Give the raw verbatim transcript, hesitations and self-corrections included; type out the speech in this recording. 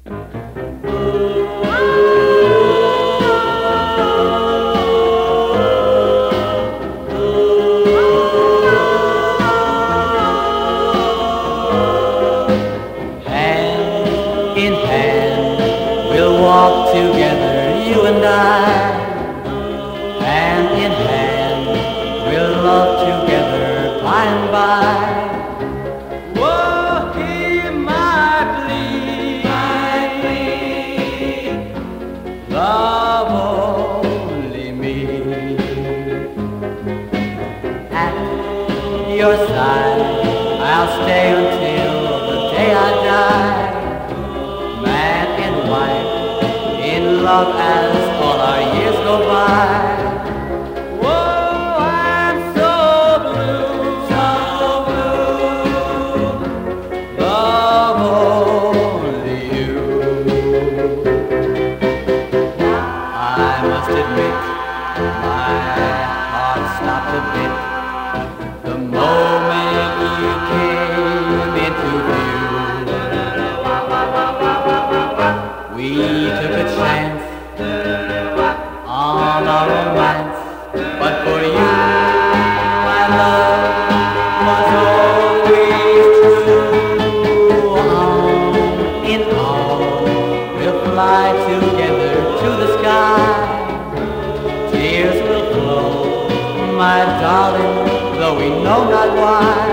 Hand in hand, we'll walk together, you and I. Hand in hand, we'll love together by and by. Oh, hear my plea, my plea. Love only me. At your side, I'll stay until the day I die. Man and wife, in love as all our years go by. Whoa, I'm so blue, so blue. Love only you. I must admit, my heart stopped a bit the moment you came into view. We took a chance on our romance, but for you, my love was always true. On in all, we'll fly together to the sky. Tears will flow, my darling, though we know not why.